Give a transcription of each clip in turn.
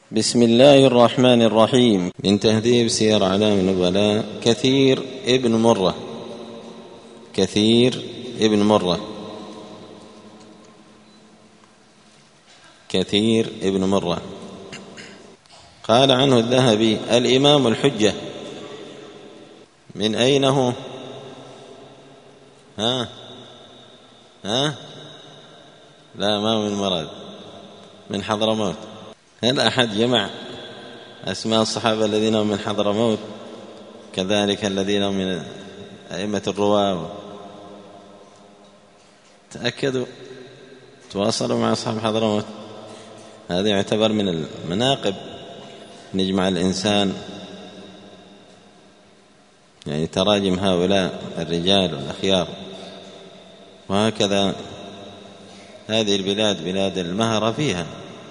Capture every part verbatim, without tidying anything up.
بسم الله الرحمن الرحيم. من تهذيب سير أعلام النبلاء كثير ابن مرة. كثير ابن مرة كثير ابن مرة قال عنه الذهبي الإمام الحجة. من أين هو؟ ها ها لا، ما من مراد، من حضرموت. هل أحد جمع أسماء الصحابة الذين هم من حضرموت، كذلك الذين هم من أئمة الرواة؟ تأكدوا، تواصلوا مع أصحاب حضرموت. هذا يعتبر من المناقب، نجمع الإنسان يعني تراجم هؤلاء الرجال والأخيار. وهكذا هذه البلاد بلاد المهرة فيها.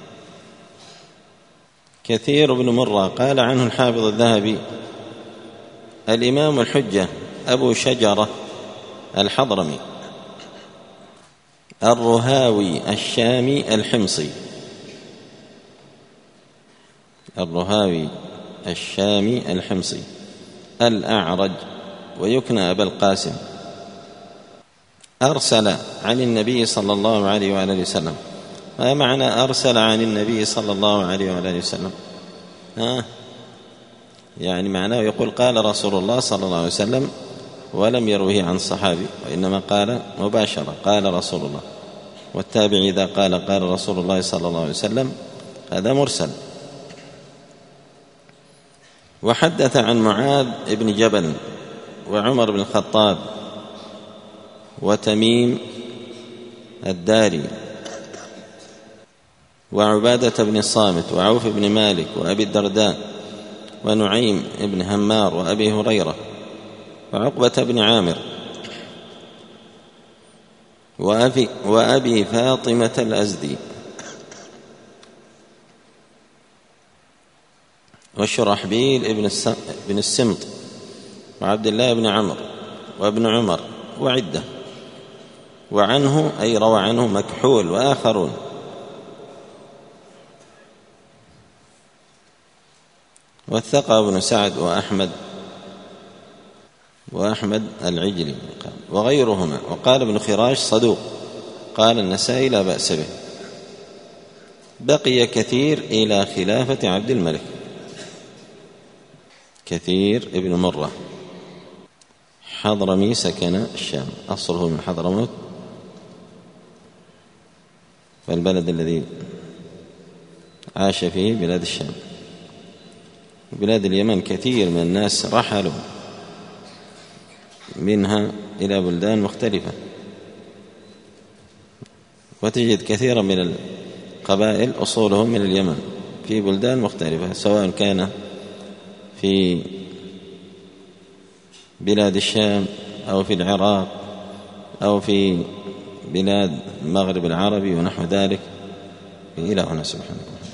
كثير بن مرة قال عنه الحافظ الذهبي الإمام الحجة أبو شجرة الحضرمي الرهاوي الشامي الحمصي. الرهاوي الشامي الحمصي الأعرج، ويكنى أبا القاسم. أرسل عن النبي صلى الله عليه وآله وسلم. ما معنى أرسل عن النبي صلى الله عليه وآله وسلم؟ ها؟ يعني معناه يقول قال رسول الله صلى الله عليه وسلم، ولم يروه عن صحابي، وإنما قال مباشرة قال رسول الله. والتابع إذا قال قال رسول الله صلى الله عليه وسلم هذا مرسل. وحدث عن معاذ بن جبل وعمر بن الخطاب وتميم الداري وعبادة بن الصامت وعوف بن مالك وأبي الدرداء ونعيم بن همار وأبي هريرة وعقبة بن عامر وأبي, وأبي فاطمة الأزدي وشرحبيل بن السمط وعبد الله بن عمرو وابن عمر وعدة. وعنه أي روى عنه مكحول وآخرون. وثقه ابن سعد وأحمد وأحمد العجلي وغيرهما. وقال ابن خراش صدوق. قال النسائي لا بأس به. بقي كثير إلى خلافة عبد الملك. كثير ابن مرة حضرمي، سكن الشام، أصله من حضرموت، والبلد الذي عاش فيه بلاد الشام. بلاد اليمن كثير من الناس رحلوا منها إلى بلدان مختلفة، وتجد كثيرا من القبائل أصولهم من اليمن في بلدان مختلفة، سواء كان في بلاد الشام أو في العراق أو في بلاد المغرب العربي ونحو ذلك إلى هنا. سبحانه.